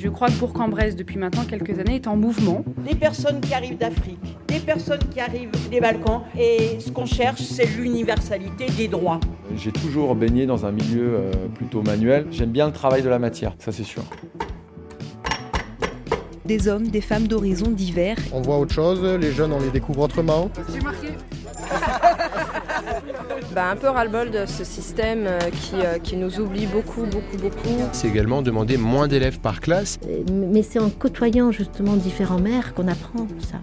Je crois que Bourg-en-Bresse, depuis maintenant quelques années, est en mouvement. Des personnes qui arrivent d'Afrique, des personnes qui arrivent des Balkans, et ce qu'on cherche, c'est l'universalité des droits. J'ai toujours baigné dans un milieu plutôt manuel. J'aime bien le travail de la matière, ça c'est sûr. Des hommes, des femmes d'horizons divers. On voit autre chose, les jeunes on les découvre autrement. C'est marqué. Un peu ras-le-bol de ce système qui nous oublie beaucoup. C'est également demander moins d'élèves par classe. Mais c'est en côtoyant justement différents maires qu'on apprend ça.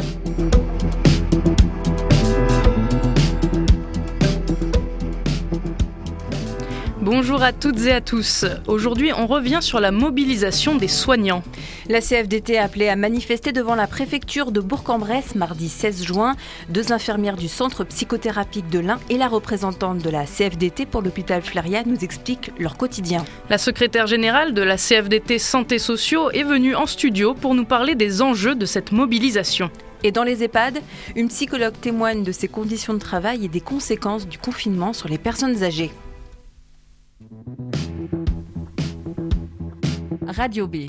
Bonjour à toutes et à tous. Aujourd'hui, on revient sur la mobilisation des soignants. La CFDT a appelé à manifester devant la préfecture de Bourg-en-Bresse mardi 16 juin. 2 infirmières du centre psychothérapique de l'Ain et la représentante de la CFDT pour l'hôpital Fléria nous expliquent leur quotidien. La secrétaire générale de la CFDT Santé Sociaux est venue en studio pour nous parler des enjeux de cette mobilisation. Et dans les EHPAD, une psychologue témoigne de ses conditions de travail et des conséquences du confinement sur les personnes âgées. Radio B.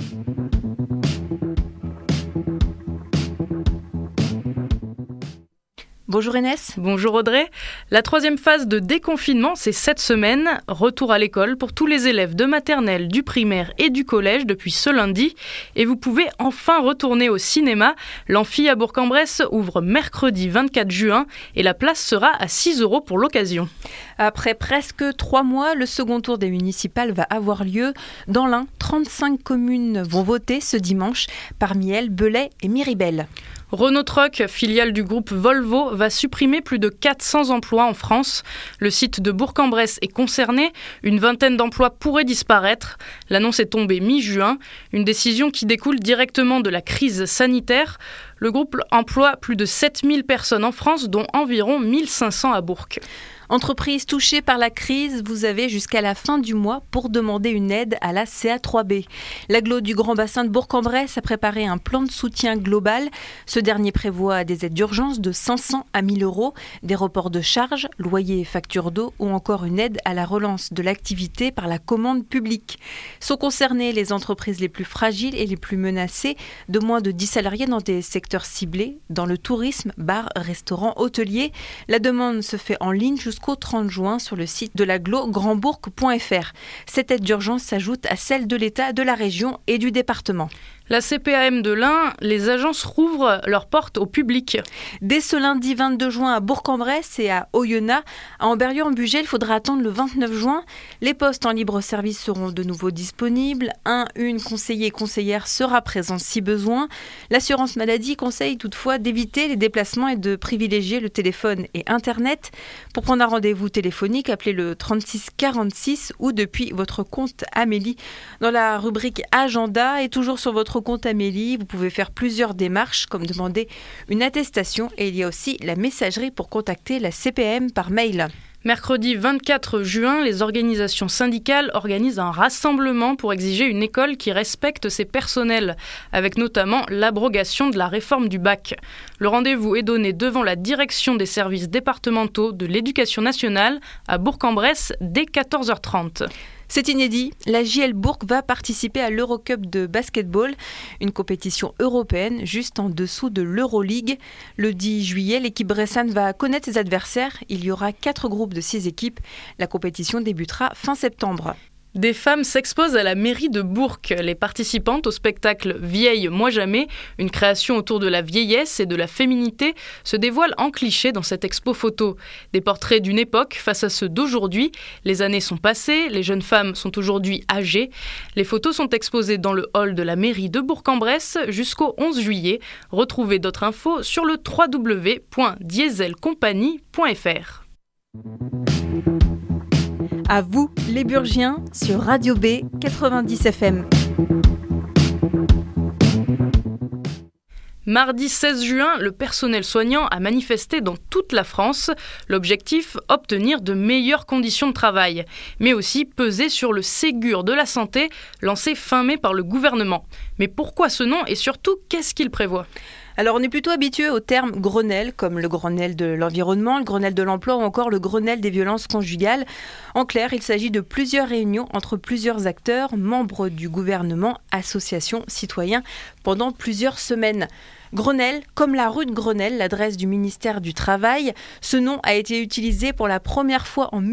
Bonjour Inès. Bonjour Audrey. La 3e phase de déconfinement, c'est cette semaine. Retour à l'école pour tous les élèves de maternelle, du primaire et du collège depuis ce lundi. Et vous pouvez enfin retourner au cinéma. L'Amphi à Bourg-en-Bresse ouvre mercredi 24 juin et la place sera à 6 € pour l'occasion. Après presque 3 mois, le second tour des municipales va avoir lieu. Dans l'Ain, 35 communes vont voter ce dimanche, parmi elles Belay et Miribel. Renault Truck, filiale du groupe Volvo, va supprimer plus de 400 emplois en France. Le site de Bourg-en-Bresse est concerné. Une vingtaine d'emplois pourraient disparaître. L'annonce est tombée mi-juin. Une décision qui découle directement de la crise sanitaire. Le groupe emploie plus de 7000 personnes en France, dont environ 1500 à Bourg. Entreprises touchées par la crise, vous avez jusqu'à la fin du mois pour demander une aide à la CA3B. L'agglo du Grand Bassin de Bourg-en-Bresse a préparé un plan de soutien global. Ce dernier prévoit des aides d'urgence de 500 à 1000 €, des reports de charges, loyers et factures d'eau ou encore une aide à la relance de l'activité par la commande publique. Sont concernées les entreprises les plus fragiles et les plus menacées, de moins de 10 salariés dans des secteurs ciblés, dans le tourisme, bars, restaurants, hôteliers. La demande se fait en ligne jusqu'au 30 juin sur le site de l'agglo grandbourg.fr. Cette aide d'urgence s'ajoute à celle de l'État, de la région et du département. La CPAM de l'Ain, les agences rouvrent leurs portes au public. Dès ce lundi 22 juin à Bourg-en-Bresse et à Oyonnax, à Amberieu-en-Bugey, il faudra attendre le 29 juin. Les postes en libre service seront de nouveau disponibles. Une conseiller et conseillère sera présent si besoin. L'assurance maladie conseille toutefois d'éviter les déplacements et de privilégier le téléphone et Internet. Pour prendre un rendez-vous téléphonique, appelez le 36 46 ou depuis votre compte Amélie. Dans la rubrique Agenda et toujours sur votre compte Amélie, vous pouvez faire plusieurs démarches comme demander une attestation et il y a aussi la messagerie pour contacter la CPAM par mail. Mercredi 24 juin, les organisations syndicales organisent un rassemblement pour exiger une école qui respecte ses personnels, avec notamment l'abrogation de la réforme du bac. Le rendez-vous est donné devant la direction des services départementaux de l'éducation nationale à Bourg-en-Bresse dès 14h30. C'est inédit, la JL Bourg va participer à l'Eurocup de basketball, une compétition européenne juste en dessous de l'Euroleague. Le 10 juillet, l'équipe bressane va connaître ses adversaires. Il y aura 4 groupes de 6 équipes. La compétition débutera fin septembre. Des femmes s'exposent à la mairie de Bourg. Les participantes au spectacle Vieille, moi jamais, une création autour de la vieillesse et de la féminité, se dévoilent en cliché dans cette expo photo. Des portraits d'une époque face à ceux d'aujourd'hui. Les années sont passées, les jeunes femmes sont aujourd'hui âgées. Les photos sont exposées dans le hall de la mairie de Bourg-en-Bresse jusqu'au 11 juillet. Retrouvez d'autres infos sur le www.dieselcompagnie.fr. À vous, les Burgiens, sur Radio B 90 FM. Mardi 16 juin, le personnel soignant a manifesté dans toute la France. L'objectif, obtenir de meilleures conditions de travail, mais aussi peser sur le Ségur de la santé, lancé fin mai par le gouvernement. Mais pourquoi ce nom et surtout, qu'est-ce qu'il prévoit ? Alors on est plutôt habitué au terme Grenelle, comme le Grenelle de l'environnement, le Grenelle de l'emploi ou encore le Grenelle des violences conjugales. En clair, il s'agit de plusieurs réunions entre plusieurs acteurs, membres du gouvernement, associations, citoyens, pendant plusieurs semaines. Grenelle, comme la rue de Grenelle, l'adresse du ministère du Travail. Ce nom a été utilisé pour la première fois en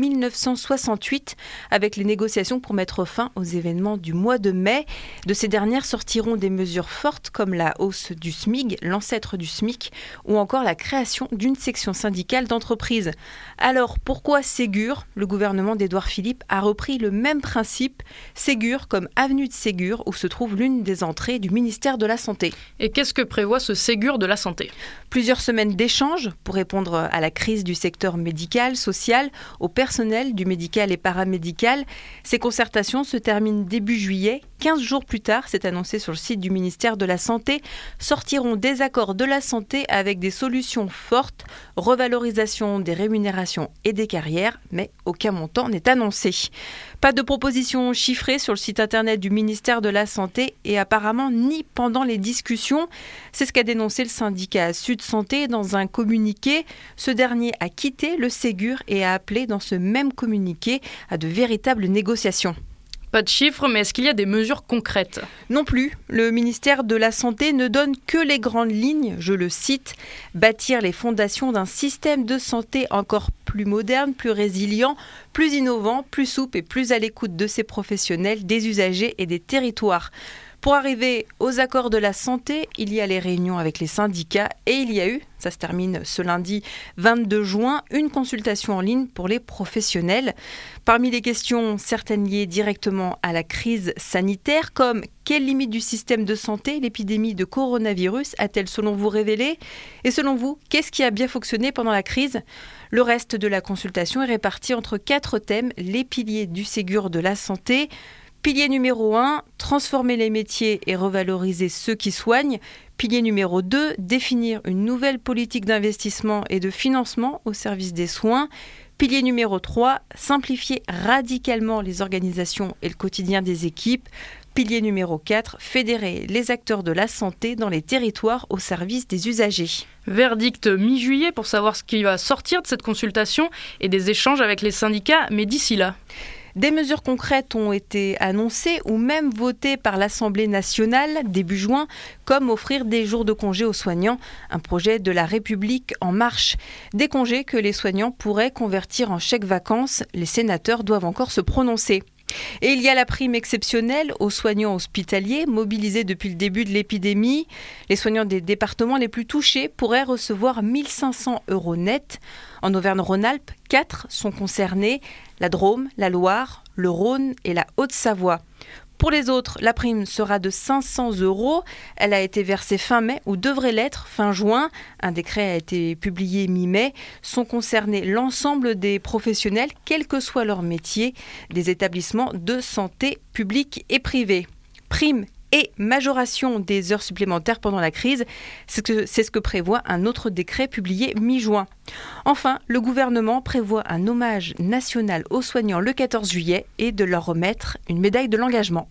1968 avec les négociations pour mettre fin aux événements du mois de mai. De ces dernières sortiront des mesures fortes comme la hausse du SMIC, l'ancêtre du SMIC, ou encore la création d'une section syndicale d'entreprise. Alors pourquoi Ségur ? Le gouvernement d'Édouard Philippe a repris le même principe, Ségur comme avenue de Ségur où se trouve l'une des entrées du ministère de la Santé. Et qu'est-ce que prévoit ce Ségur de la santé ? Plusieurs semaines d'échanges pour répondre à la crise du secteur médical, social, au personnel du médical et paramédical. Ces concertations se terminent début juillet. 15 jours plus tard, c'est annoncé sur le site du ministère de la Santé, sortiront des accords de la santé avec des solutions fortes, revalorisation des rémunérations et des carrières, mais aucun montant n'est annoncé. Pas de propositions chiffrées sur le site internet du ministère de la Santé et apparemment ni pendant les discussions. C'est ce qu'a dénoncé le syndicat Sud Santé dans un communiqué. Ce dernier a quitté le Ségur et a appelé dans ce même communiqué à de véritables négociations. Pas de chiffres, mais est-ce qu'il y a des mesures concrètes ? Non plus. Le ministère de la Santé ne donne que les grandes lignes, je le cite, bâtir les fondations d'un système de santé encore plus moderne, plus résilient, plus innovant, plus souple et plus à l'écoute de ses professionnels, des usagers et des territoires. Pour arriver aux accords de la santé, il y a les réunions avec les syndicats et il y a eu, ça se termine ce lundi 22 juin, une consultation en ligne pour les professionnels. Parmi les questions, certaines liées directement à la crise sanitaire, comme quelles limites du système de santé l'épidémie de coronavirus a-t-elle selon vous révélé ? Et selon vous, qu'est-ce qui a bien fonctionné pendant la crise ? Le reste de la consultation est réparti entre 4 thèmes, les piliers du Ségur de la santé. Pilier numéro 1, transformer les métiers et revaloriser ceux qui soignent. Pilier numéro 2, définir une nouvelle politique d'investissement et de financement au service des soins. Pilier numéro 3, simplifier radicalement les organisations et le quotidien des équipes. Pilier numéro 4, fédérer les acteurs de la santé dans les territoires au service des usagers. Verdict mi-juillet pour savoir ce qui va sortir de cette consultation et des échanges avec les syndicats, mais d'ici là. Des mesures concrètes ont été annoncées ou même votées par l'Assemblée nationale début juin, comme offrir des jours de congé aux soignants, un projet de la République en marche. Des congés que les soignants pourraient convertir en chèques-vacances. Les sénateurs doivent encore se prononcer. Et il y a la prime exceptionnelle aux soignants hospitaliers mobilisés depuis le début de l'épidémie. Les soignants des départements les plus touchés pourraient recevoir 1 500 € net. En Auvergne-Rhône-Alpes, 4 sont concernés, la Drôme, la Loire, le Rhône et la Haute-Savoie. Pour les autres, la prime sera de 500 €. Elle a été versée fin mai ou devrait l'être fin juin. Un décret a été publié mi-mai. Sont concernés l'ensemble des professionnels, quel que soit leur métier, des établissements de santé publics et privés. Prime et majoration des heures supplémentaires pendant la crise, c'est ce que prévoit un autre décret publié mi-juin. Enfin, le gouvernement prévoit un hommage national aux soignants le 14 juillet et de leur remettre une médaille de l'engagement.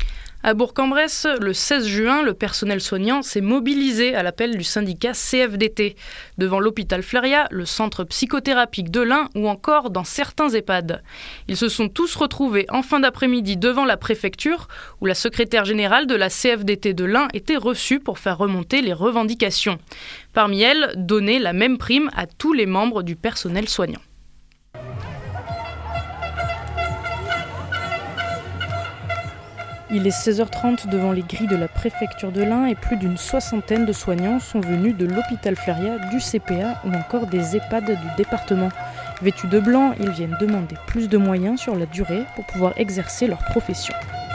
À Bourg-en-Bresse, le 16 juin, le personnel soignant s'est mobilisé à l'appel du syndicat CFDT, devant l'hôpital Fleria, le centre psychothérapique de l'Ain ou encore dans certains EHPAD. Ils se sont tous retrouvés en fin d'après-midi devant la préfecture, où la secrétaire générale de la CFDT de l'Ain était reçue pour faire remonter les revendications. Parmi elles, donner la même prime à tous les membres du personnel soignant. Il est 16h30 devant les grilles de la préfecture de l'Ain et plus d'une soixantaine de soignants sont venus de l'hôpital Fleria, du CPA ou encore des EHPAD du département. Vêtus de blanc, ils viennent demander plus de moyens sur la durée pour pouvoir exercer leur profession.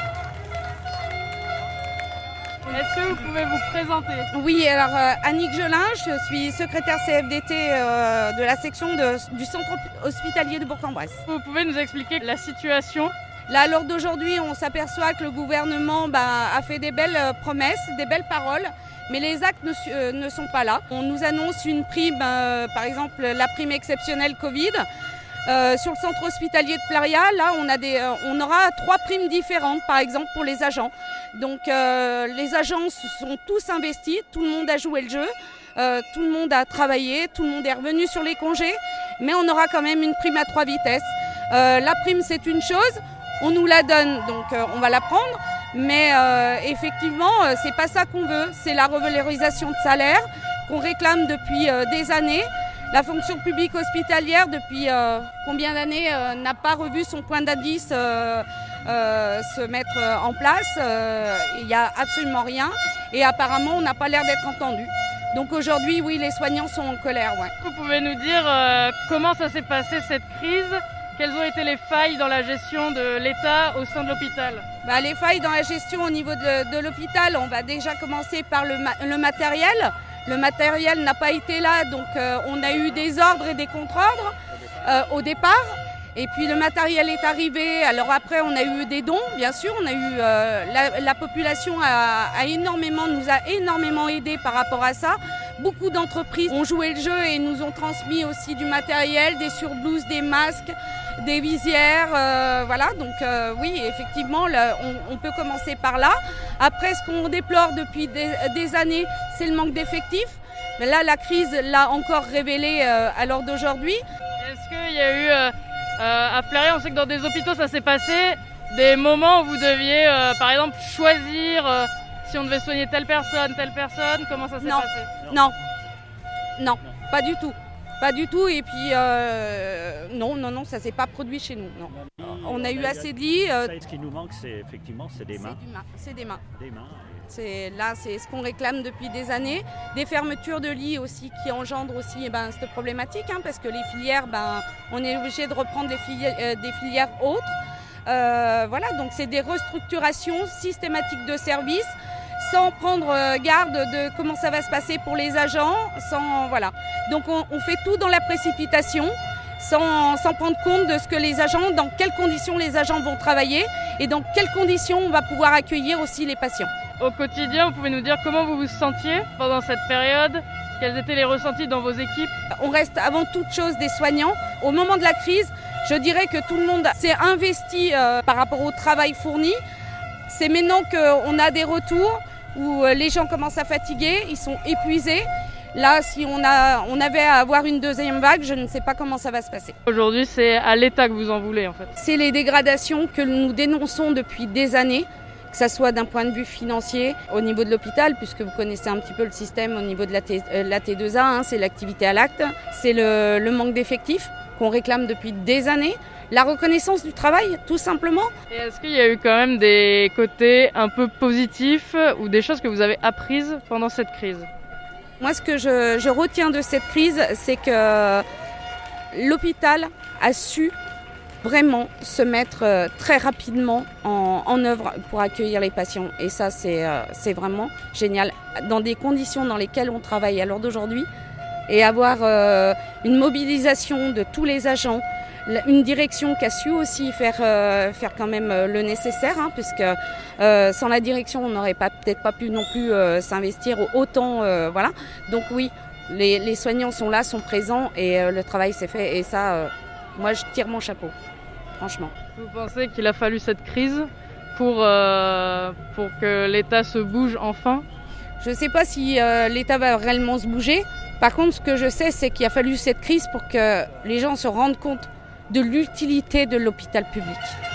Est-ce que vous pouvez vous présenter ? Oui, alors Annick Gelin, je suis secrétaire CFDT de la section du centre hospitalier de Bourg-en-Bresse. Vous pouvez nous expliquer la situation ? Là, à l'heure d'aujourd'hui, on s'aperçoit que le gouvernement a fait des belles promesses, des belles paroles, mais les actes ne sont pas là. On nous annonce une prime, par exemple la prime exceptionnelle Covid. Sur le centre hospitalier de Flaria, là, on aura 3 primes différentes, par exemple, pour les agents. Donc, les agents sont tous investis, tout le monde a joué le jeu, tout le monde a travaillé, tout le monde est revenu sur les congés, mais on aura quand même une prime à 3 vitesses. La prime, c'est une chose, on nous la donne, donc on va la prendre, mais effectivement, c'est pas ça qu'on veut, c'est la revalorisation de salaire qu'on réclame depuis des années. La fonction publique hospitalière, depuis combien d'années, n'a pas revu son point d'indice se mettre en place. Il n'y a absolument rien. Et apparemment, on n'a pas l'air d'être entendu. Donc aujourd'hui, oui, les soignants sont en colère. Ouais. Vous pouvez nous dire comment ça s'est passé cette crise ? Quelles ont été les failles dans la gestion de l'État au sein de l'hôpital ? Les failles dans la gestion au niveau de l'hôpital, on va déjà commencer par le matériel. Le matériel n'a pas été là, donc on a eu des ordres et des contre-ordres au départ. Et puis le matériel est arrivé. Alors après, on a eu des dons, bien sûr. On a eu la population nous a énormément aidés par rapport à ça. Beaucoup d'entreprises ont joué le jeu et nous ont transmis aussi du matériel, des surblouses, des masques, des visières. Voilà, donc oui, effectivement, on peut commencer par là. Après, ce qu'on déplore depuis des années, c'est le manque d'effectifs. Mais là, la crise l'a encore révélé à l'heure d'aujourd'hui. Est-ce qu'il y a eu, à Flaria, on sait que dans des hôpitaux, ça s'est passé, des moments où vous deviez, par exemple, choisir si on devait soigner telle personne, comment ça s'est passé ? Non, pas du tout. Pas du tout, et puis non, ça ne s'est pas produit chez nous. Non. On a eu assez de lits. Ce qui nous manque, c'est des mains. C'est des mains. C'est ce qu'on réclame depuis des années. Des fermetures de lits aussi qui engendrent aussi cette problématique, parce que les filières, on est obligé de reprendre des filières autres. Voilà, donc c'est des restructurations systématiques de services, sans prendre garde de comment ça va se passer pour les agents, voilà. Donc on fait tout dans la précipitation, sans prendre compte de ce que les agents, dans quelles conditions les agents vont travailler et dans quelles conditions on va pouvoir accueillir aussi les patients. Au quotidien, vous pouvez nous dire comment vous vous sentiez pendant cette période ? Quels étaient les ressentis dans vos équipes ? On reste avant toute chose des soignants. Au moment de la crise, je dirais que tout le monde s'est investi par rapport au travail fourni. C'est maintenant qu'on a des retours où les gens commencent à fatiguer, ils sont épuisés. Là, si on avait à avoir une deuxième vague, je ne sais pas comment ça va se passer. Aujourd'hui, c'est à l'État que vous en voulez, en fait. C'est les dégradations que nous dénonçons depuis des années, que ce soit d'un point de vue financier au niveau de l'hôpital, puisque vous connaissez un petit peu le système au niveau de la T2A, c'est l'activité à l'acte. C'est le manque d'effectifs qu'on réclame depuis des années. La reconnaissance du travail, tout simplement. Et est-ce qu'il y a eu quand même des côtés un peu positifs ou des choses que vous avez apprises pendant cette crise ? Moi, ce que je retiens de cette crise, c'est que l'hôpital a su vraiment se mettre très rapidement en œuvre pour accueillir les patients. Et ça, c'est vraiment génial. Dans des conditions dans lesquelles on travaille à l'heure d'aujourd'hui, et avoir une mobilisation de tous les agents, une direction qui a su aussi faire quand même le nécessaire, puisque sans la direction, on n'aurait peut-être pas pu non plus s'investir autant. Voilà. Donc oui, les soignants sont là, sont présents et le travail s'est fait. Et ça, moi, je tire mon chapeau, franchement. Vous pensez qu'il a fallu cette crise pour que l'État se bouge enfin ? Je ne sais pas si l'État va réellement se bouger. Par contre, ce que je sais, c'est qu'il a fallu cette crise pour que les gens se rendent compte de l'utilité de l'hôpital public.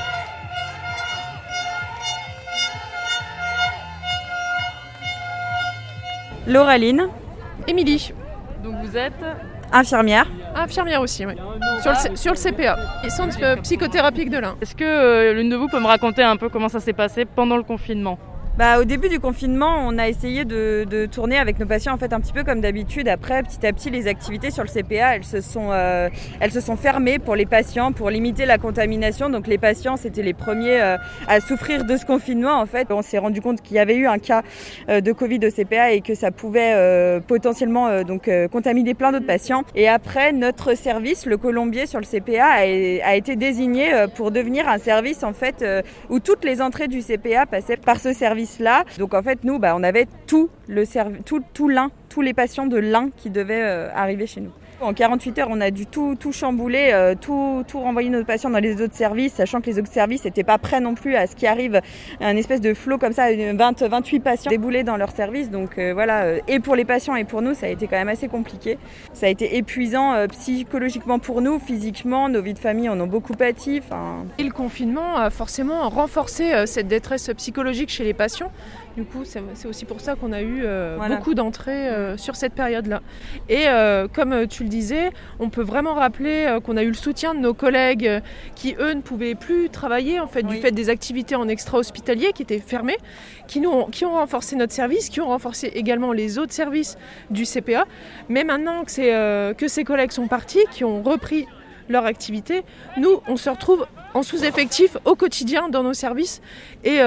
Laureline. Émilie. Donc vous êtes infirmière. Infirmière aussi, oui. Sur le CPA, et centre psychothérapique de l'Ain. Est-ce que l'une de vous peut me raconter un peu comment ça s'est passé pendant le confinement ? Au début du confinement, on a essayé de tourner avec nos patients en fait un petit peu comme d'habitude. Après, petit à petit, les activités sur le CPA, elles se sont fermées pour les patients, pour limiter la contamination. Donc les patients, c'était les premiers à souffrir de ce confinement. En fait, on s'est rendu compte qu'il y avait eu un cas de Covid au CPA et que ça pouvait potentiellement contaminer plein d'autres patients. Et après, notre service, le Colombier sur le CPA, a été désigné pour devenir un service en fait où toutes les entrées du CPA passaient par ce service. Là. Donc en fait nous on avait tous les patients de l'Ain qui devaient arriver chez nous. En 48 heures, on a dû tout chambouler, tout renvoyer nos patients dans les autres services, sachant que les autres services n'étaient pas prêts non plus à ce qui arrive, un espèce de flot comme ça, 28 patients déboulés dans leur service. Donc voilà, et pour les patients et pour nous, ça a été quand même assez compliqué. Ça a été épuisant psychologiquement pour nous, physiquement, nos vies de famille en ont beaucoup pâti. Et le confinement a forcément renforcé cette détresse psychologique chez les patients. Du coup, c'est aussi pour ça qu'on a eu beaucoup d'entrées sur cette période-là. Et comme tu le disais, on peut vraiment rappeler qu'on a eu le soutien de nos collègues qui, eux, ne pouvaient plus travailler en fait, du fait des activités en extra-hospitalier qui étaient fermées, qui ont renforcé notre service, qui ont renforcé également les autres services du CPA. Mais maintenant que ces collègues sont partis, qui ont repris leur activité, nous, on se retrouve en sous-effectif au quotidien dans nos services et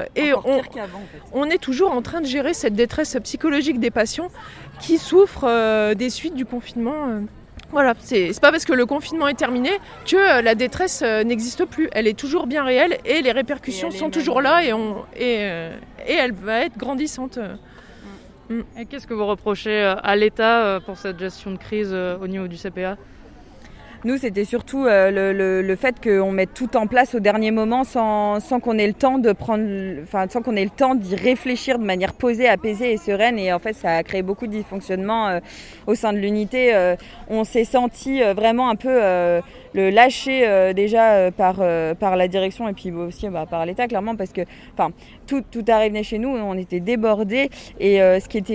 on est toujours en train de gérer cette détresse psychologique des patients qui souffrent des suites du confinement. Voilà, c'est pas parce que le confinement est terminé que la détresse n'existe plus. Elle est toujours bien réelle et les répercussions sont toujours là et elle va être grandissante. Et qu'est-ce que vous reprochez à l'État pour cette gestion de crise au niveau du CPA ? Nous, c'était surtout le fait qu'on mette tout en place au dernier moment sans qu'on ait le temps sans qu'on ait le temps d'y réfléchir de manière posée, apaisée et sereine. Et en fait, ça a créé beaucoup de dysfonctionnements au sein de l'unité. On s'est senti vraiment un peu le lâcher déjà par la direction et puis aussi par l'État, clairement, parce que tout arrivait chez nous, on était débordés et ce qui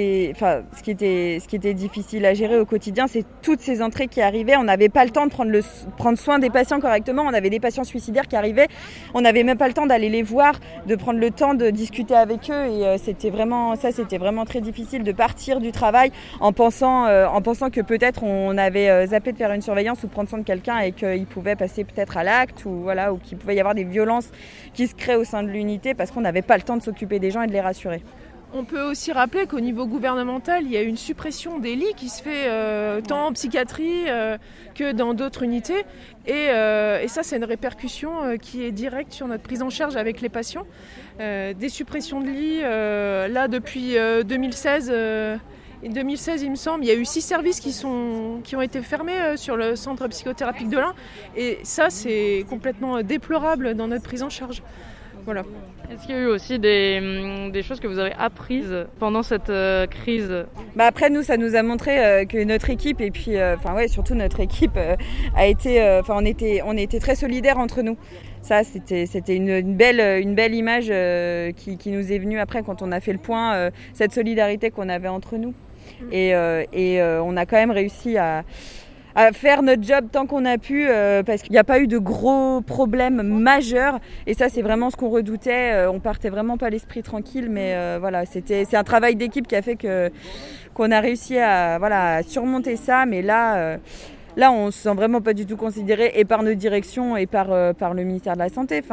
était difficile à gérer au quotidien, c'est toutes ces entrées qui arrivaient. On n'avait pas le temps de prendre soin des patients correctement. On avait des patients suicidaires qui arrivaient. On n'avait même pas le temps d'aller les voir, de prendre le temps de discuter avec eux. Et c'était vraiment très difficile de partir du travail en pensant que peut-être on avait zappé de faire une surveillance ou de prendre soin de quelqu'un et qu'il pouvait passer peut-être à l'acte ou qu'il pouvait y avoir des violences qui se créent au sein de l'unité parce qu'on n'avait pas le temps de s'occuper des gens et de les rassurer. On peut aussi rappeler qu'au niveau gouvernemental, il y a une suppression des lits qui se fait tant en psychiatrie que dans d'autres unités. Et ça, c'est une répercussion qui est directe sur notre prise en charge avec les patients. Des suppressions de lits, là, depuis 2016, il me semble, il y a eu 6 services qui ont été fermés sur le centre psychothérapique de l'Ain. Et ça, c'est complètement déplorable dans notre prise en charge. Voilà. Est-ce qu'il y a eu aussi des choses que vous avez apprises pendant cette crise ? Après, nous, ça nous a montré que notre équipe, et puis surtout notre équipe, a été, on était très solidaires entre nous. Ça, c'était une belle image qui nous est venue après quand on a fait le point, cette solidarité qu'on avait entre nous. Et on a quand même réussi à faire notre job tant qu'on a pu parce qu'il n'y a pas eu de gros problèmes majeurs et ça c'est vraiment ce qu'on redoutait. On partait vraiment pas l'esprit tranquille, mais c'est un travail d'équipe qui a fait qu'on a réussi à surmonter ça, mais là on se sent vraiment pas du tout considéré et par notre direction et par le ministère de la Santé.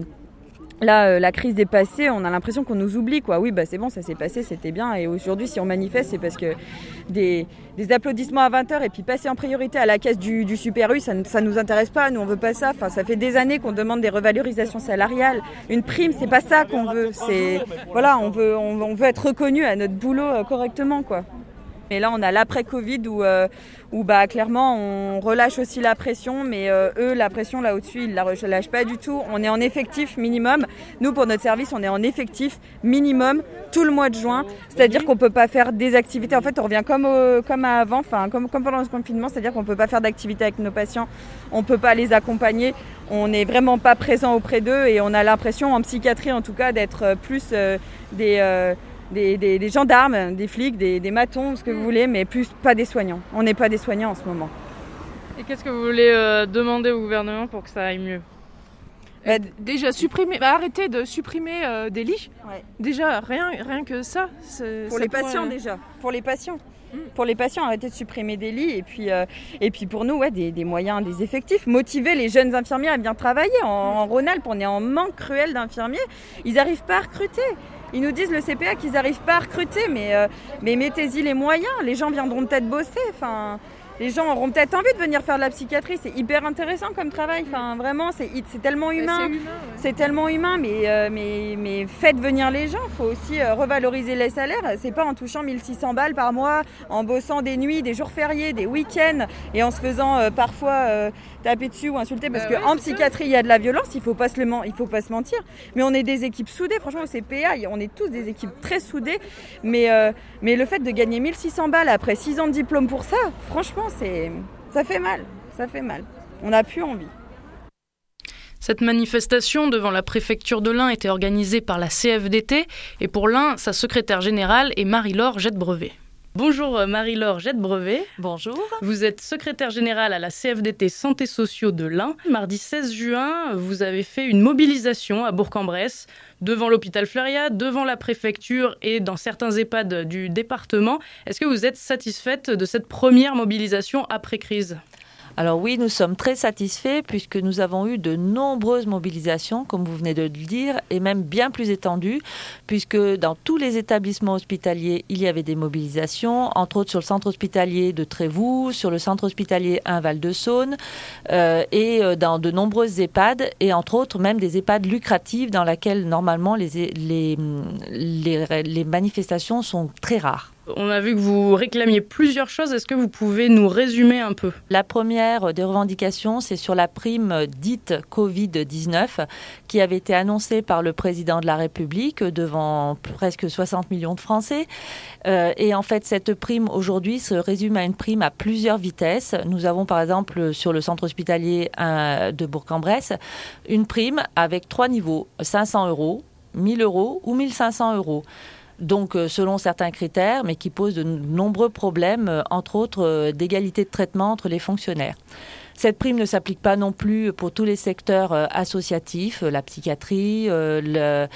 Là, la crise est passée, on a l'impression qu'on nous oublie, quoi. Oui, c'est bon, ça s'est passé, c'était bien. Et aujourd'hui, si on manifeste, c'est parce que des applaudissements à 20h et puis passer en priorité à la caisse du Super U, ça nous intéresse pas. Nous, on veut pas ça. Ça fait des années qu'on demande des revalorisations salariales. Une prime, c'est pas ça qu'on veut. On veut être reconnu à notre boulot correctement, quoi. Et là, on a l'après-Covid où clairement, on relâche aussi la pression, mais eux, la pression là au-dessus, ils la relâchent pas du tout. On est en effectif minimum. Nous, pour notre service, on est en effectif minimum tout le mois de juin. C'est-à-dire qu'on peut pas faire des activités. En fait, on revient comme avant, comme pendant le confinement. C'est-à-dire qu'on peut pas faire d'activités avec nos patients. On peut pas les accompagner. On n'est vraiment pas présent auprès d'eux et on a l'impression, en psychiatrie en tout cas, d'être plus des gendarmes, des flics, des matons, ce que vous voulez, mais pas des soignants. On n'est pas des soignants en ce moment. Et qu'est-ce que vous voulez demander au gouvernement pour que ça aille mieux ? Déjà arrêter de supprimer des lits. Ouais. Déjà, rien que ça. Pour les patients déjà. Pour les patients. Pour les patients, arrêter de supprimer des lits et puis pour nous, des moyens, des effectifs. Motiver les jeunes infirmiers à bien travailler. En Rhône-Alpes, on est en manque cruel d'infirmiers. Ils n'arrivent pas à recruter. Ils nous disent, le CPA, qu'ils n'arrivent pas à recruter, mais mettez-y les moyens. Les gens viendront peut-être bosser. les gens auront peut-être envie de venir faire de la psychiatrie. C'est hyper intéressant comme travail. Enfin, vraiment, c'est tellement humain. C'est tellement humain, mais faites venir les gens. Il faut aussi revaloriser les salaires. C'est pas en touchant 1600 balles par mois, en bossant des nuits, des jours fériés, des week-ends et en se faisant parfois taper dessus ou insulter. Parce qu'en psychiatrie, il y a de la violence. Il faut pas se mentir. Mais on est des équipes soudées. Franchement, au CPA, on est tous des équipes très soudées. Mais le fait de gagner 1600 balles après 6 ans de diplôme pour ça, franchement, ça fait mal. Ça fait mal. On n'a plus envie. Cette manifestation devant la préfecture de l'Ain était organisée par la CFDT et pour l'Ain, sa secrétaire générale est Marie-Laure Jette-Brevet. Bonjour Marie-Laure Jette-Brevet. Bonjour. Vous êtes secrétaire générale à la CFDT Santé Sociaux de l'Ain. Mardi 16 juin, vous avez fait une mobilisation à Bourg-en-Bresse devant l'hôpital Fleuriat, devant la préfecture et dans certains EHPAD du département. Est-ce que vous êtes satisfaite de cette première mobilisation après-crise ? Alors oui, nous sommes très satisfaits puisque nous avons eu de nombreuses mobilisations, comme vous venez de le dire, et même bien plus étendues, puisque dans tous les établissements hospitaliers, il y avait des mobilisations, entre autres sur le centre hospitalier de Trévoux, sur le centre hospitalier 1 Val-de-Saône, et dans de nombreuses EHPAD, et entre autres même des EHPAD lucratives dans lesquelles normalement les manifestations sont très rares. On a vu que vous réclamiez plusieurs choses. Est-ce que vous pouvez nous résumer un peu ? La première des revendications, c'est sur la prime dite Covid-19 qui avait été annoncée par le président de la République devant presque 60 millions de Français. Et en fait, cette prime aujourd'hui se résume à une prime à plusieurs vitesses. Nous avons par exemple sur le centre hospitalier de Bourg-en-Bresse une prime avec 3 niveaux, 500 €, 1 000 € ou 1 500 €. Donc, selon certains critères, mais qui posent de nombreux problèmes, entre autres d'égalité de traitement entre les fonctionnaires. Cette prime ne s'applique pas non plus pour tous les secteurs associatifs, la psychiatrie, le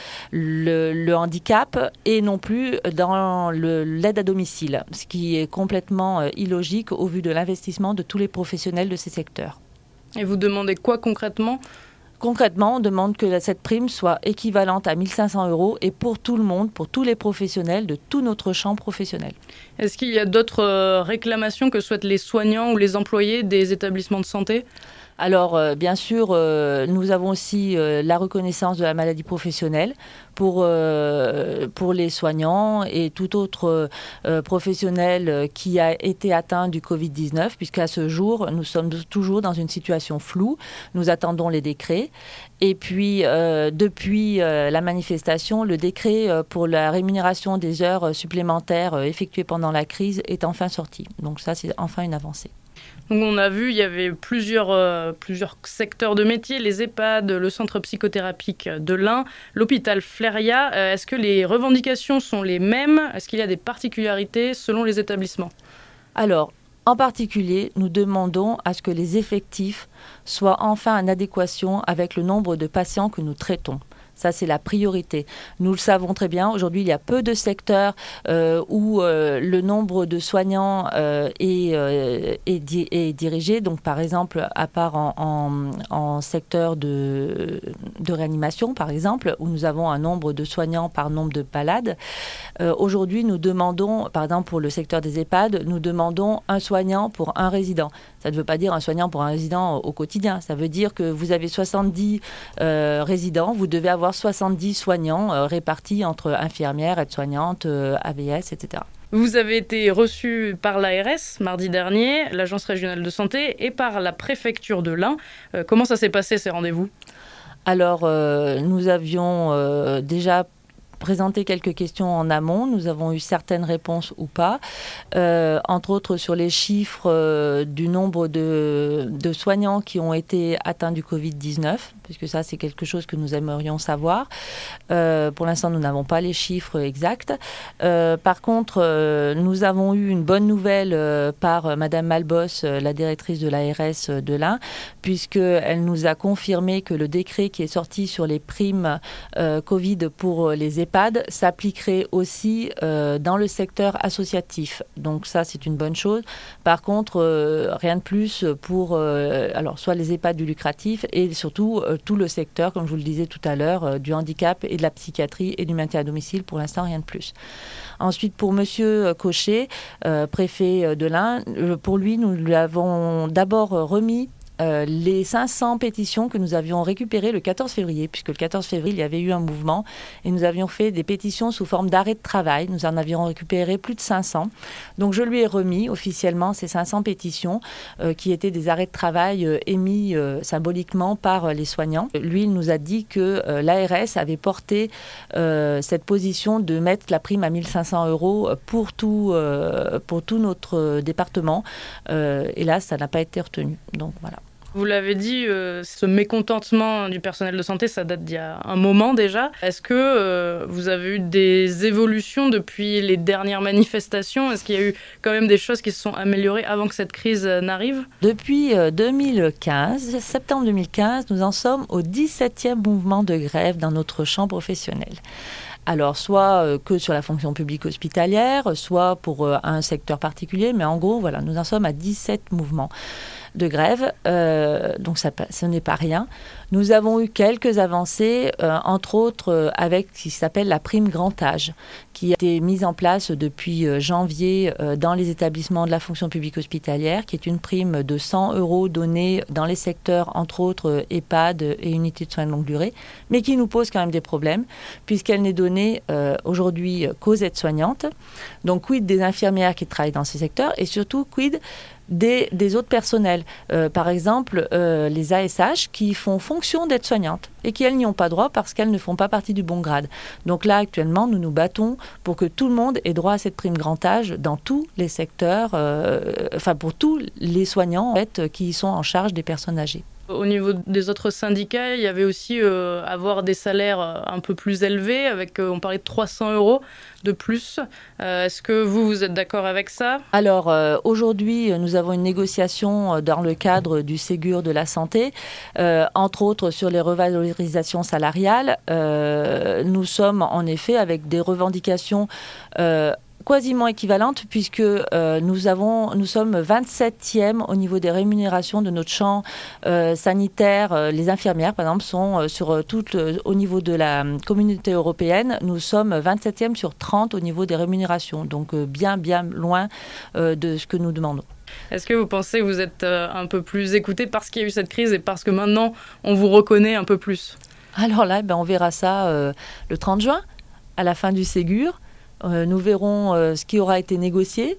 handicap et non plus dans l'aide à domicile, ce qui est complètement illogique au vu de l'investissement de tous les professionnels de ces secteurs. Et vous demandez quoi concrètement ? Concrètement, on demande que cette prime soit équivalente à 1 500 € et pour tout le monde, pour tous les professionnels de tout notre champ professionnel. Est-ce qu'il y a d'autres réclamations que souhaitent les soignants ou les employés des établissements de santé ? Alors, bien sûr, nous avons aussi la reconnaissance de la maladie professionnelle pour les soignants et tout autre professionnel qui a été atteint du Covid-19, puisqu'à ce jour, nous sommes toujours dans une situation floue. Nous attendons les décrets. Et puis, depuis la manifestation, le décret pour la rémunération des heures supplémentaires effectuées pendant la crise est enfin sorti. Donc ça, c'est enfin une avancée. Donc on a vu, il y avait plusieurs secteurs de métiers, les EHPAD, le centre psychothérapique de l'Ain, l'hôpital Fleuriat. Est-ce que les revendications sont les mêmes ? Est-ce qu'il y a des particularités selon les établissements ? Alors, en particulier, nous demandons à ce que les effectifs soient enfin en adéquation avec le nombre de patients que nous traitons. Ça, c'est la priorité. Nous le savons très bien. Aujourd'hui, il y a peu de secteurs où le nombre de soignants est dirigé. Donc, par exemple, à part en secteur de réanimation, par exemple, où nous avons un nombre de soignants par nombre de malades. Aujourd'hui, nous demandons, par exemple, pour le secteur des EHPAD, nous demandons un soignant pour un résident. Ça ne veut pas dire un soignant pour un résident au quotidien. Ça veut dire que vous avez 70 résidents, vous devez avoir 70 soignants répartis entre infirmières, aides-soignantes, AVS, etc. Vous avez été reçu par l'ARS mardi dernier, l'Agence régionale de santé, et par la préfecture de l'Ain. Comment ça s'est passé ces rendez-vous ? Alors, nous avions déjà présenté quelques questions en amont. Nous avons eu certaines réponses ou pas. Entre autres sur les chiffres du nombre de soignants qui ont été atteints du Covid-19, puisque ça, c'est quelque chose que nous aimerions savoir. Pour l'instant, nous n'avons pas les chiffres exacts. Par contre, nous avons eu une bonne nouvelle par Madame Malbos, la directrice de l'ARS de l'Ain, puisqu'elle nous a confirmé que le décret qui est sorti sur les primes Covid pour les EHPAD EHPAD s'appliquerait aussi dans le secteur associatif. Donc ça, c'est une bonne chose. Par contre, rien de plus pour alors soit les EHPAD du lucratif et surtout tout le secteur, comme je vous le disais tout à l'heure, du handicap et de la psychiatrie et du maintien à domicile. Pour l'instant, rien de plus. Ensuite, pour Monsieur Cochet, préfet de l'Ain, pour lui, nous lui avons d'abord remis les 500 pétitions que nous avions récupérées le 14 février, puisque le 14 février, il y avait eu un mouvement et nous avions fait des pétitions sous forme d'arrêt de travail. Nous en avions récupéré plus de 500. Donc, je lui ai remis officiellement ces 500 pétitions qui étaient des arrêts de travail émis symboliquement par les soignants. Lui, il nous a dit que l'ARS avait porté cette position de mettre la prime à 1 500 € pour tout notre département. Et là, ça n'a pas été retenu. Donc, voilà. Vous l'avez dit, ce mécontentement du personnel de santé, ça date d'il y a un moment déjà. Est-ce que vous avez eu des évolutions depuis les dernières manifestations ? Est-ce qu'il y a eu quand même des choses qui se sont améliorées avant que cette crise n'arrive ? Depuis 2015, septembre 2015, nous en sommes au 17e mouvement de grève dans notre champ professionnel. Alors, soit que sur la fonction publique hospitalière, soit pour un secteur particulier, mais en gros, voilà, nous en sommes à 17 mouvements de grève, donc ce n'est pas rien. Nous avons eu quelques avancées, entre autres avec ce qui s'appelle la prime grand âge, qui a été mise en place depuis janvier dans les établissements de la fonction publique hospitalière, qui est une prime de 100 € donnée dans les secteurs, entre autres EHPAD et unités de soins de longue durée, mais qui nous pose quand même des problèmes, puisqu'elle n'est donnée aujourd'hui qu'aux aides-soignantes. Donc, quid des infirmières qui travaillent dans ces secteurs, et surtout, quid des autres personnels. Par exemple, les ASH qui font fonction d'aide-soignante et qui, elles, n'y ont pas droit parce qu'elles ne font pas partie du bon grade. Donc là, actuellement, nous nous battons pour que tout le monde ait droit à cette prime grand âge dans tous les secteurs, pour tous les soignants en fait, qui sont en charge des personnes âgées. Au niveau des autres syndicats, il y avait aussi avoir des salaires un peu plus élevés, avec, on parlait de 300 € de plus. Est-ce que vous êtes d'accord avec ça ? Alors, aujourd'hui, nous avons une négociation dans le cadre du Ségur de la santé, entre autres sur les revalorisations salariales. Nous sommes en effet avec des revendications quasiment équivalente puisque nous sommes 27e au niveau des rémunérations de notre champ sanitaire. Les infirmières, par exemple, sont au niveau de la communauté européenne, nous sommes 27e sur 30 au niveau des rémunérations, donc bien loin de ce que nous demandons. Est-ce que vous pensez que vous êtes un peu plus écoutés parce qu'il y a eu cette crise et parce que maintenant on vous reconnaît un peu plus ? Alors là, on verra ça le 30 juin, à la fin du Ségur. Nous verrons ce qui aura été négocié,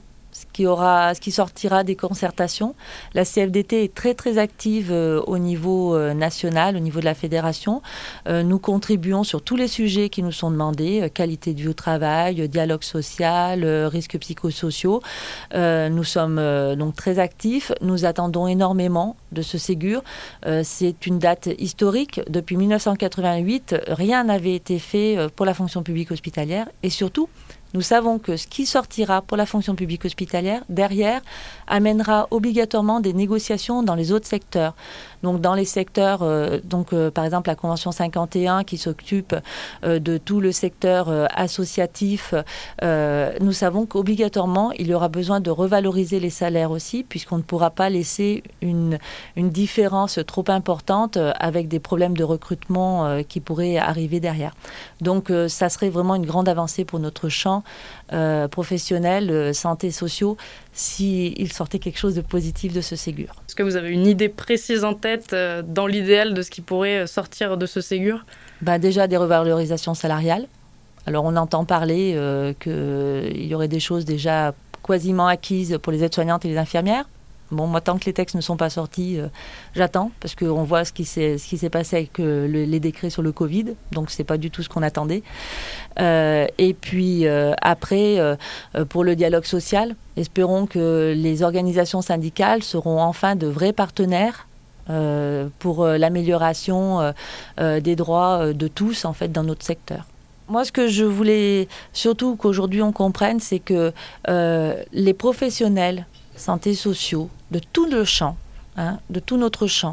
ce qui sortira des concertations. La CFDT est très très active au niveau national, au niveau de la fédération. Nous contribuons sur tous les sujets qui nous sont demandés, qualité de vie au travail, dialogue social, risques psychosociaux. Nous sommes donc très actifs. Nous attendons énormément de ce Ségur. C'est une date historique. Depuis 1988, rien n'avait été fait pour la fonction publique hospitalière et surtout, nous savons que ce qui sortira pour la fonction publique hospitalière, derrière, amènera obligatoirement des négociations dans les autres secteurs. Donc, dans les secteurs, par exemple, la Convention 51 qui s'occupe de tout le secteur associatif, nous savons qu'obligatoirement, il y aura besoin de revaloriser les salaires aussi, puisqu'on ne pourra pas laisser une différence trop importante avec des problèmes de recrutement qui pourraient arriver derrière. Donc, ça serait vraiment une grande avancée pour notre champ professionnels, santé, sociaux, s'il sortait quelque chose de positif de ce Ségur. Est-ce que vous avez une idée précise en tête dans l'idéal de ce qui pourrait sortir de ce Ségur ? Déjà des revalorisations salariales. Alors on entend parler qu'il y aurait des choses déjà quasiment acquises pour les aides-soignantes et les infirmières. Bon, moi, tant que les textes ne sont pas sortis, j'attends, parce qu'on voit ce qui s'est passé avec les décrets sur le Covid, donc c'est pas du tout ce qu'on attendait. Et puis après, pour le dialogue social, espérons que les organisations syndicales seront enfin de vrais partenaires pour l'amélioration des droits de tous, en fait, dans notre secteur. Moi, ce que je voulais surtout qu'aujourd'hui on comprenne, c'est que les professionnels santé sociaux, de tout le champ, de tout notre champ,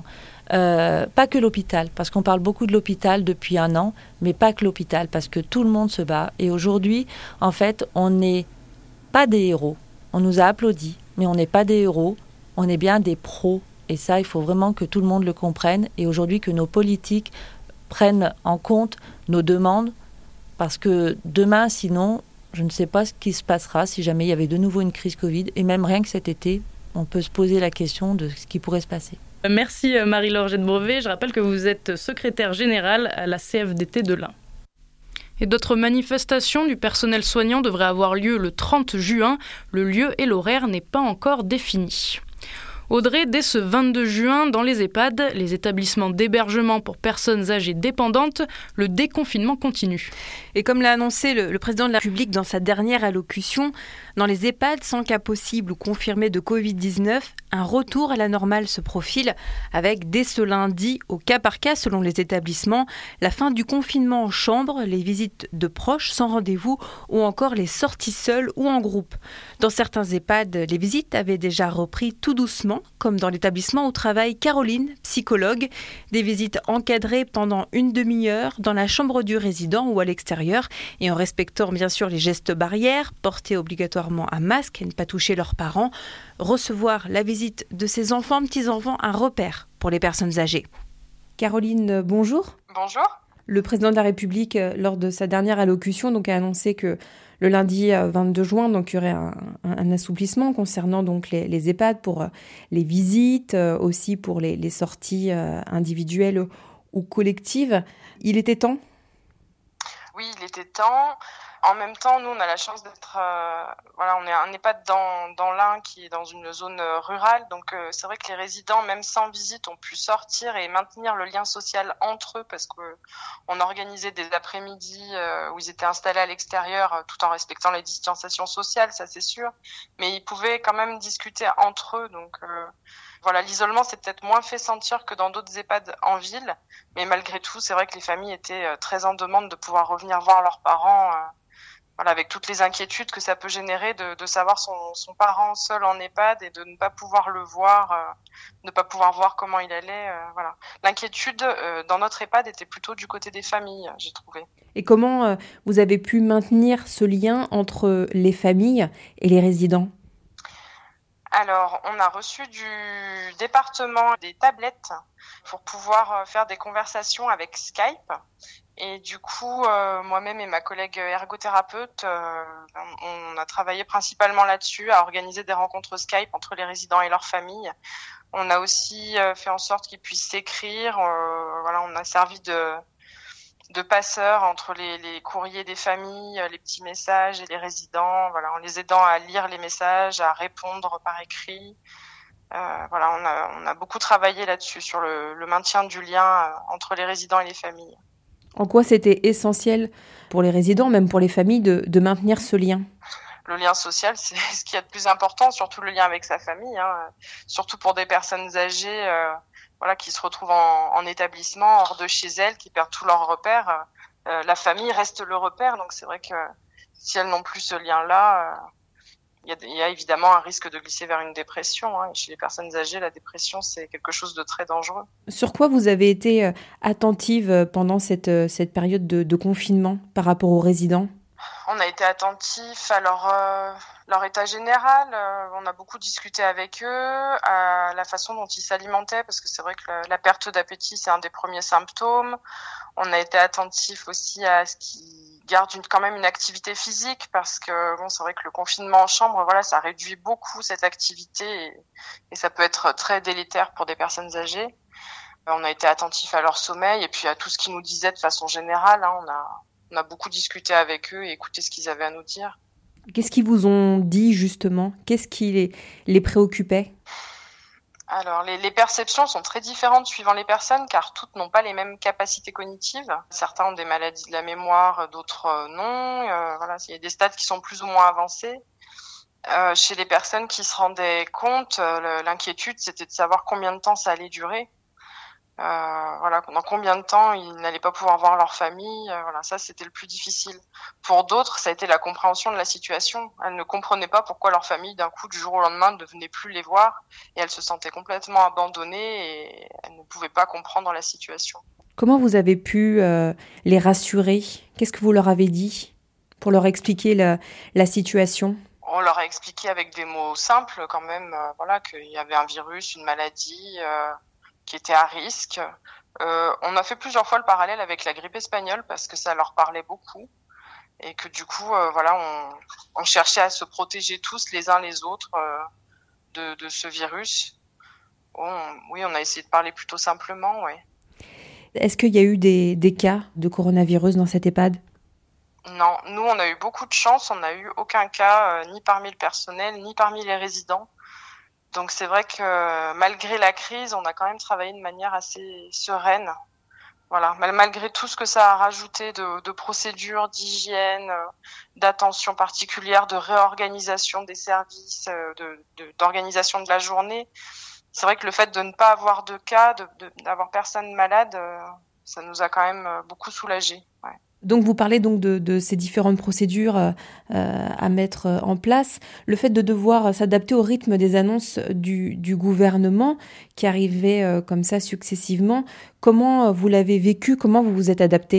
pas que l'hôpital, parce qu'on parle beaucoup de l'hôpital depuis 1 an, mais pas que l'hôpital, parce que tout le monde se bat. Et aujourd'hui, en fait, on n'est pas des héros. On nous a applaudi, mais on n'est pas des héros, on est bien des pros. Et ça, il faut vraiment que tout le monde le comprenne. Et aujourd'hui, que nos politiques prennent en compte nos demandes, parce que demain, sinon, je ne sais pas ce qui se passera si jamais il y avait de nouveau une crise Covid. Et même rien que cet été, on peut se poser la question de ce qui pourrait se passer. Merci Marie-Laure Jette-Brevet. Je rappelle que vous êtes secrétaire générale à la CFDT de l'Ain. Et d'autres manifestations du personnel soignant devraient avoir lieu le 30 juin. Le lieu et l'horaire n'est pas encore défini. Audrey, dès ce 22 juin, dans les EHPAD, les établissements d'hébergement pour personnes âgées dépendantes, le déconfinement continue. Et comme l'a annoncé le président de la République dans sa dernière allocution, dans les EHPAD sans cas possible ou confirmé de Covid-19, un retour à la normale se profile avec dès ce lundi, au cas par cas selon les établissements, la fin du confinement en chambre, les visites de proches sans rendez-vous ou encore les sorties seules ou en groupe. Dans certains EHPAD, les visites avaient déjà repris tout doucement, comme dans l'établissement où travaille Caroline, psychologue. Des visites encadrées pendant une demi-heure dans la chambre du résident ou à l'extérieur et en respectant bien sûr les gestes barrières, porter obligatoirement un masque et ne pas toucher leurs parents, recevoir la visite de ses enfants, petits-enfants, un repère pour les personnes âgées. Caroline, bonjour. Bonjour. Le président de la République, lors de sa dernière allocution, a annoncé que le lundi 22 juin, il y aurait un assouplissement concernant donc les EHPAD pour les visites, aussi pour les sorties individuelles ou collectives. Il était temps ? Oui, il était temps. En même temps, nous, on a la chance d'être... on est un EHPAD dans l'Ain qui est dans une zone rurale. Donc, c'est vrai que les résidents, même sans visite, ont pu sortir et maintenir le lien social entre eux parce qu'on organisait des après-midi où ils étaient installés à l'extérieur tout en respectant les distanciations sociales, ça c'est sûr. Mais ils pouvaient quand même discuter entre eux. Donc, l'isolement s'est peut-être moins fait sentir que dans d'autres EHPAD en ville. Mais malgré tout, c'est vrai que les familles étaient très en demande de pouvoir revenir voir leurs parents avec toutes les inquiétudes que ça peut générer de savoir son parent seul en EHPAD et de ne pas pouvoir le voir, ne pas pouvoir voir comment il allait. L'inquiétude dans notre EHPAD était plutôt du côté des familles, j'ai trouvé. Et comment vous avez pu maintenir ce lien entre les familles et les résidents ? Alors, on a reçu du département des tablettes pour pouvoir faire des conversations avec Skype. Et du coup, moi-même et ma collègue ergothérapeute, on a travaillé principalement là-dessus, à organiser des rencontres Skype entre les résidents et leurs familles. On a aussi fait en sorte qu'ils puissent s'écrire. On a servi de passeur entre les courriers des familles, les petits messages et les résidents, en les aidant à lire les messages, à répondre par écrit. On a beaucoup travaillé là-dessus, sur le maintien du lien entre les résidents et les familles. En quoi c'était essentiel pour les résidents, même pour les familles, de maintenir ce lien ? Le lien social, c'est ce qu'il y a de plus important, surtout le lien avec sa famille, surtout pour des personnes âgées qui se retrouvent en établissement, hors de chez elles, qui perdent tous leurs repères. La famille reste le repère, donc c'est vrai que si elles n'ont plus ce lien-là, il y a évidemment un risque de glisser vers une dépression. Et chez les personnes âgées, la dépression, c'est quelque chose de très dangereux. Sur quoi vous avez été attentive pendant cette période de confinement par rapport aux résidents ? On a été attentifs à leur état général. On a beaucoup discuté avec eux, à la façon dont ils s'alimentaient, parce que c'est vrai que la perte d'appétit, c'est un des premiers symptômes. On a été attentifs aussi à ce qu'ils gardent quand même une activité physique, parce que c'est vrai que le confinement en chambre, ça réduit beaucoup cette activité et ça peut être très délétère pour des personnes âgées. On a été attentifs à leur sommeil et puis à tout ce qu'ils nous disaient de façon générale. On a beaucoup discuté avec eux et écouté ce qu'ils avaient à nous dire. Qu'est-ce qu'ils vous ont dit justement ? Qu'est-ce qui les préoccupait ? Alors, les perceptions sont très différentes suivant les personnes, car toutes n'ont pas les mêmes capacités cognitives. Certains ont des maladies de la mémoire, d'autres non. Il y a des stades qui sont plus ou moins avancés. Chez les personnes qui se rendaient compte, l'inquiétude, c'était de savoir combien de temps ça allait durer. Voilà, dans combien de temps ils n'allaient pas pouvoir voir leur famille. Voilà, ça c'était le plus difficile. Pour d'autres, ça a été la compréhension de la situation. Elles ne comprenaient pas pourquoi leur famille, d'un coup, du jour au lendemain, ne venait plus les voir, et elles se sentaient complètement abandonnées et elles ne pouvaient pas comprendre la situation. Comment vous avez pu les rassurer ? Qu'est-ce que vous leur avez dit pour leur expliquer la situation ? On leur a expliqué avec des mots simples quand même, voilà, qu'il y avait un virus, une maladie qui était à risque. On a fait plusieurs fois le parallèle avec la grippe espagnole parce que ça leur parlait beaucoup et que du coup, voilà, on cherchait à se protéger tous les uns les autres de ce virus. Oui, on a essayé de parler plutôt simplement, ouais. Est-ce qu'il y a eu des cas de coronavirus dans cette EHPAD ? Non, nous on a eu beaucoup de chance, on n'a eu aucun cas ni parmi le personnel ni parmi les résidents. Donc c'est vrai que malgré la crise, on a quand même travaillé de manière assez sereine. Voilà, malgré tout ce que ça a rajouté de procédures, d'hygiène, d'attention particulière, de réorganisation des services, d'organisation de la journée. C'est vrai que le fait de ne pas avoir de cas, d'avoir personne malade, ça nous a quand même beaucoup soulagés. Ouais. Donc vous parlez donc de ces différentes procédures à mettre en place. Le fait de devoir s'adapter au rythme des annonces du gouvernement qui arrivaient comme ça successivement, comment vous l'avez vécu ? Comment vous vous êtes adapté ?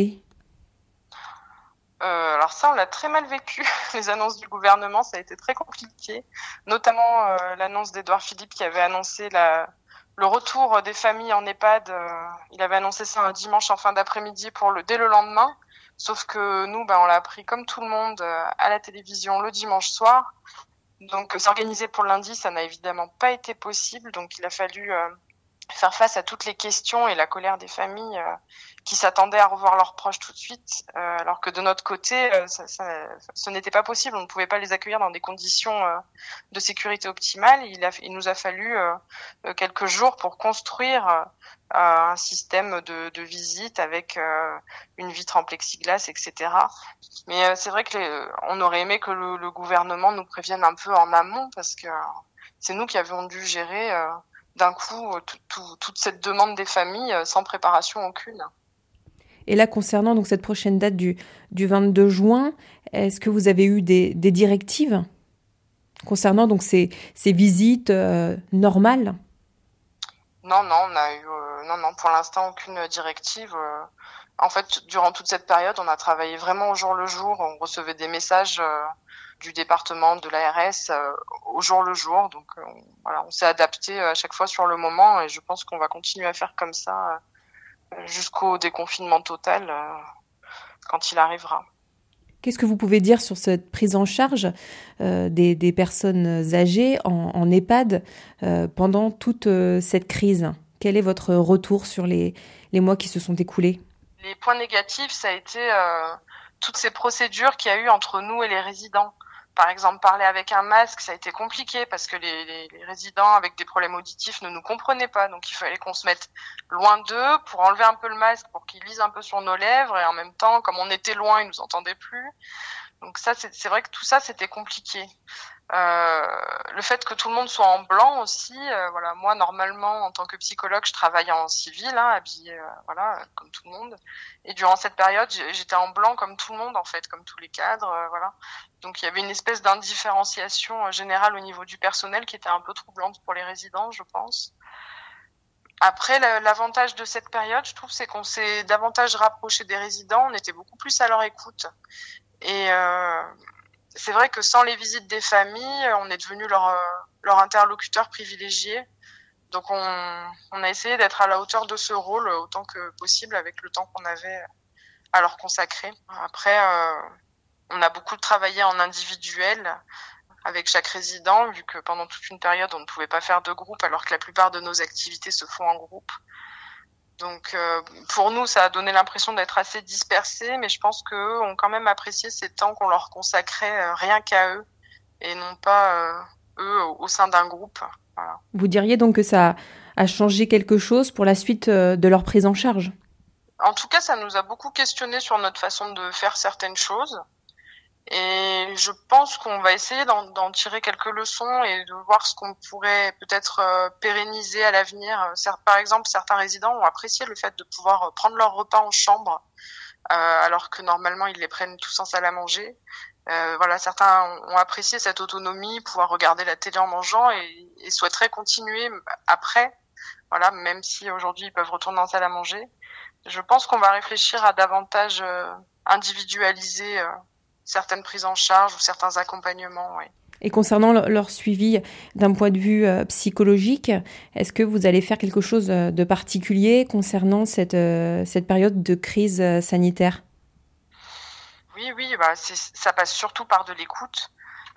Alors ça, on l'a très mal vécu. Les annonces du gouvernement, ça a été très compliqué. Notamment l'annonce d'Édouard Philippe qui avait annoncé le retour des familles en EHPAD. Il avait annoncé ça un dimanche en fin d'après-midi dès le lendemain. Sauf que nous, on l'a appris comme tout le monde à la télévision le dimanche soir. Donc s'organiser pour lundi, ça n'a évidemment pas été possible. Donc il a fallu faire face à toutes les questions et la colère des familles qui s'attendaient à revoir leurs proches tout de suite, alors que de notre côté, ce n'était pas possible. On ne pouvait pas les accueillir dans des conditions de sécurité optimales. Il nous a fallu quelques jours pour construire un système de visite avec une vitre en plexiglas, etc. Mais c'est vrai on aurait aimé que le gouvernement nous prévienne un peu en amont, parce que c'est nous qui avions dû gérer d'un coup toute cette demande des familles sans préparation aucune. Et là, concernant donc cette prochaine date du 22 juin, est-ce que vous avez eu des directives concernant donc ces visites normales ? Non, on a eu non, pour l'instant aucune directive. En fait, durant toute cette période, on a travaillé vraiment au jour le jour. On recevait des messages du département, de l'ARS au jour le jour. Donc voilà, on s'est adapté à chaque fois sur le moment et je pense qu'on va continuer à faire comme ça jusqu'au déconfinement total quand il arrivera. Qu'est-ce que vous pouvez dire sur cette prise en charge des personnes âgées en EHPAD pendant toute cette crise ? Quel est votre retour sur les mois qui se sont écoulés ? Les points négatifs, ça a été toutes ces procédures qu'il y a eu entre nous et les résidents. Par exemple, parler avec un masque, ça a été compliqué parce que les résidents avec des problèmes auditifs ne nous comprenaient pas. Donc, il fallait qu'on se mette loin d'eux pour enlever un peu le masque, pour qu'ils lisent un peu sur nos lèvres. Et en même temps, comme on était loin, ils nous entendaient plus. Donc ça, c'est vrai que tout ça, c'était compliqué. Le fait que tout le monde soit en blanc aussi, voilà. Moi, normalement, en tant que psychologue, je travaille en civil, habillée, voilà, comme tout le monde. Et durant cette période, j'étais en blanc comme tout le monde, en fait, comme tous les cadres, voilà. Donc il y avait une espèce d'indifférenciation générale au niveau du personnel qui était un peu troublante pour les résidents, je pense. Après, l'avantage de cette période, je trouve, c'est qu'on s'est davantage rapproché des résidents. On était beaucoup plus à leur écoute. Et c'est vrai que sans les visites des familles, on est devenu leur interlocuteur privilégié. Donc on a essayé d'être à la hauteur de ce rôle autant que possible avec le temps qu'on avait à leur consacrer. Après, on a beaucoup travaillé en individuel avec chaque résident, vu que pendant toute une période, on ne pouvait pas faire de groupe, alors que la plupart de nos activités se font en groupe. Donc pour nous, ça a donné l'impression d'être assez dispersés, mais je pense qu'eux ont quand même apprécié ces temps qu'on leur consacrait rien qu'à eux, et non pas eux au sein d'un groupe. Voilà. Vous diriez donc que ça a changé quelque chose pour la suite de leur prise en charge ? En tout cas, ça nous a beaucoup questionné sur notre façon de faire certaines choses. Et je pense qu'on va essayer d'en tirer quelques leçons et de voir ce qu'on pourrait peut-être pérenniser à l'avenir. Par exemple, certains résidents ont apprécié le fait de pouvoir prendre leur repas en chambre, alors que normalement ils les prennent tous en salle à manger. Voilà, certains ont apprécié cette autonomie, pouvoir regarder la télé en mangeant et souhaiteraient continuer après. Voilà, même si aujourd'hui ils peuvent retourner en salle à manger. Je pense qu'on va réfléchir à davantage individualiser certaines prises en charge ou certains accompagnements. Oui. Et concernant leur suivi d'un point de vue psychologique, est-ce que vous allez faire quelque chose de particulier concernant cette période de crise sanitaire ? Oui, ça passe surtout par de l'écoute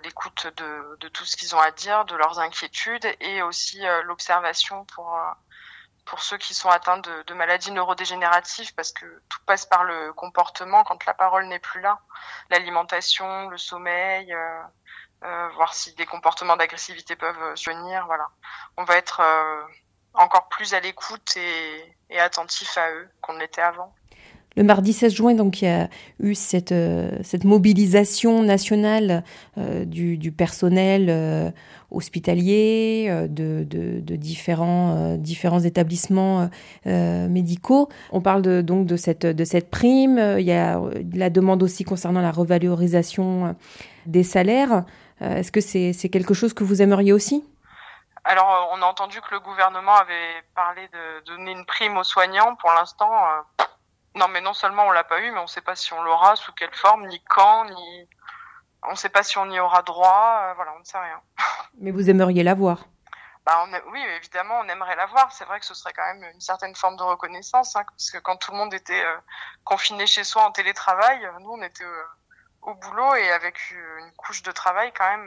de tout ce qu'ils ont à dire, de leurs inquiétudes et aussi l'observation pour ceux qui sont atteints de maladies neurodégénératives, parce que tout passe par le comportement quand la parole n'est plus là. L'alimentation, le sommeil, voir si des comportements d'agressivité peuvent survenir. Voilà. On va être encore plus à l'écoute et attentif à eux qu'on l'était avant. Le mardi 16 juin, donc, il y a eu cette mobilisation nationale du personnel hospitalier, de différents établissements médicaux. On parle donc de cette prime. Il y a la demande aussi concernant la revalorisation des salaires. Est-ce que c'est quelque chose que vous aimeriez aussi ? Alors, on a entendu que le gouvernement avait parlé de donner une prime aux soignants. Pour l'instant... Non, mais non seulement on l'a pas eu, mais on sait pas si on l'aura, sous quelle forme, ni quand, on sait pas si on y aura droit, voilà, on ne sait rien. Mais vous aimeriez l'avoir ? Oui, évidemment, on aimerait l'avoir. C'est vrai que ce serait quand même une certaine forme de reconnaissance, parce que quand tout le monde était confiné chez soi en télétravail, nous on était au boulot et avec une couche de travail quand même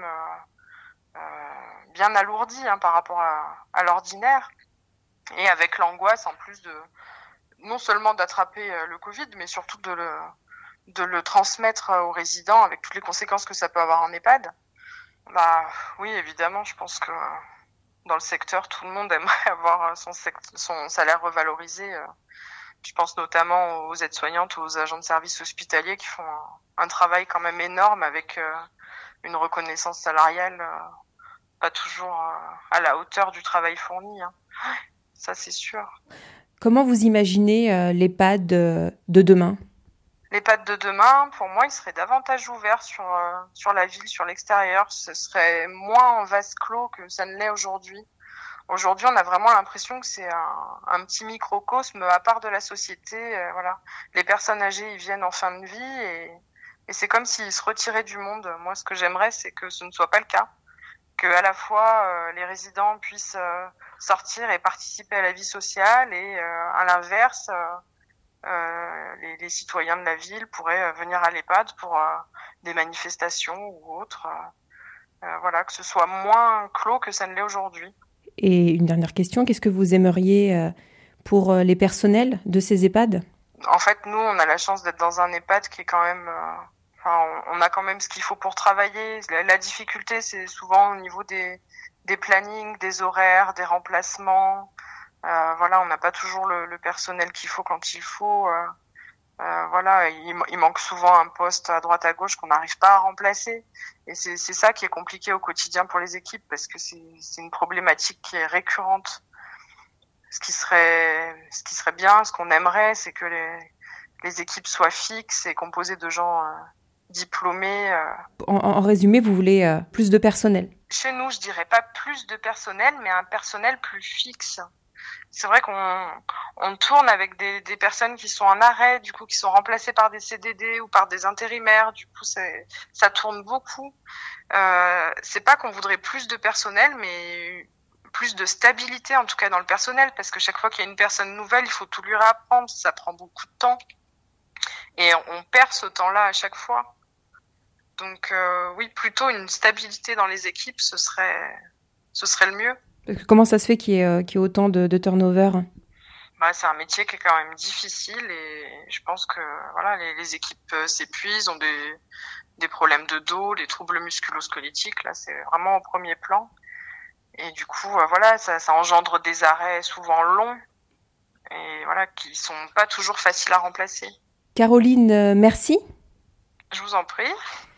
bien alourdie par rapport à l'ordinaire, et avec l'angoisse en plus non seulement d'attraper le Covid, mais surtout de le transmettre aux résidents avec toutes les conséquences que ça peut avoir en EHPAD. Oui, évidemment, je pense que dans le secteur, tout le monde aimerait avoir son salaire revalorisé. Je pense notamment aux aides-soignantes ou aux agents de services hospitaliers qui font un travail quand même énorme avec une reconnaissance salariale pas toujours à la hauteur du travail fourni. Ça, c'est sûr. Comment vous imaginez l'EHPAD de demain ? L'EHPAD de demain, pour moi, il serait davantage ouvert sur la ville, sur l'extérieur. Ce serait moins en vase clos que ça ne l'est aujourd'hui. Aujourd'hui, on a vraiment l'impression que c'est un petit microcosme à part de la société. Voilà. Les personnes âgées, ils viennent en fin de vie et c'est comme s'ils se retiraient du monde. Moi, ce que j'aimerais, c'est que ce ne soit pas le cas. Que à la fois les résidents puissent sortir et participer à la vie sociale et à l'inverse les citoyens de la ville pourraient venir à l'EHPAD pour des manifestations ou autres. Voilà, que ce soit moins clos que ça ne l'est aujourd'hui. Et une dernière question, qu'est-ce que vous aimeriez pour les personnels de ces EHPAD ? En fait, nous, on a la chance d'être dans un EHPAD qui est quand même... on a quand même ce qu'il faut pour travailler. La difficulté, c'est souvent au niveau des plannings, des horaires, des remplacements. Voilà, on n'a pas toujours le personnel qu'il faut quand il faut. Voilà, il manque souvent un poste à droite à gauche qu'on n'arrive pas à remplacer. Et c'est ça qui est compliqué au quotidien pour les équipes parce que c'est une problématique qui est récurrente. Ce qui serait bien, ce qu'on aimerait, c'est que les équipes soient fixes et composées de gens diplômés. En résumé, vous voulez plus de personnel ? Chez nous, je dirais pas plus de personnel, mais un personnel plus fixe. C'est vrai qu'on tourne avec des personnes qui sont en arrêt, du coup, qui sont remplacées par des CDD ou par des intérimaires. Du coup, ça tourne beaucoup. C'est pas qu'on voudrait plus de personnel, mais plus de stabilité, en tout cas dans le personnel, parce que chaque fois qu'il y a une personne nouvelle, il faut tout lui réapprendre. Ça prend beaucoup de temps. Et on perd ce temps-là à chaque fois. Donc oui, plutôt une stabilité dans les équipes, ce serait le mieux. Comment ça se fait qu'il y ait autant de turnover ? C'est un métier qui est quand même difficile et je pense que voilà, les équipes s'épuisent, ont des problèmes de dos, des troubles musculo-squelettiques. Là, c'est vraiment au premier plan. Et du coup, voilà, ça engendre des arrêts souvent longs et voilà, qui sont pas toujours faciles à remplacer. Caroline, merci. Je vous en prie.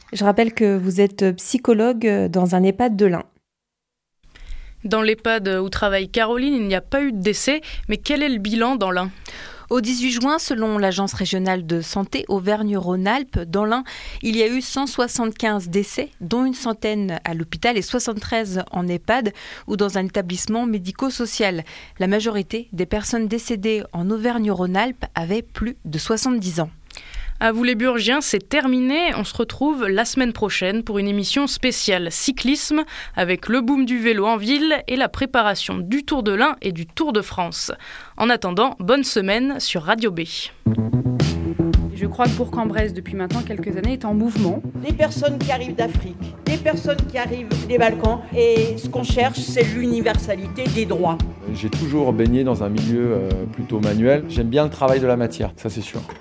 Je rappelle que vous êtes psychologue dans un EHPAD de l'Ain. Dans l'EHPAD où travaille Caroline, il n'y a pas eu de décès, mais quel est le bilan dans l'Ain ? Au 18 juin, selon l'Agence régionale de santé Auvergne-Rhône-Alpes, dans l'Ain, il y a eu 175 décès, dont une centaine à l'hôpital et 73 en EHPAD ou dans un établissement médico-social. La majorité des personnes décédées en Auvergne-Rhône-Alpes avaient plus de 70 ans. À vous les Burgiens, c'est terminé. On se retrouve la semaine prochaine pour une émission spéciale cyclisme avec le boom du vélo en ville et la préparation du Tour de l'Ain et du Tour de France. En attendant, bonne semaine sur Radio B. Je crois que Bourg-en-Bresse, depuis maintenant quelques années, est en mouvement. Des personnes qui arrivent d'Afrique, des personnes qui arrivent des Balkans, et ce qu'on cherche, c'est l'universalité des droits. J'ai toujours baigné dans un milieu plutôt manuel. J'aime bien le travail de la matière, ça c'est sûr.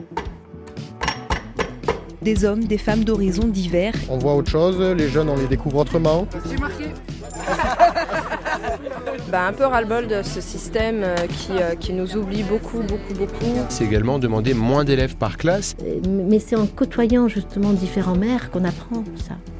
Des hommes, des femmes d'horizons divers. On voit autre chose, les jeunes on les découvre autrement. C'est marqué. Un peu ras-le-bol de ce système qui nous oublie beaucoup. C'est également demander moins d'élèves par classe. Mais c'est en côtoyant justement différents maires qu'on apprend ça.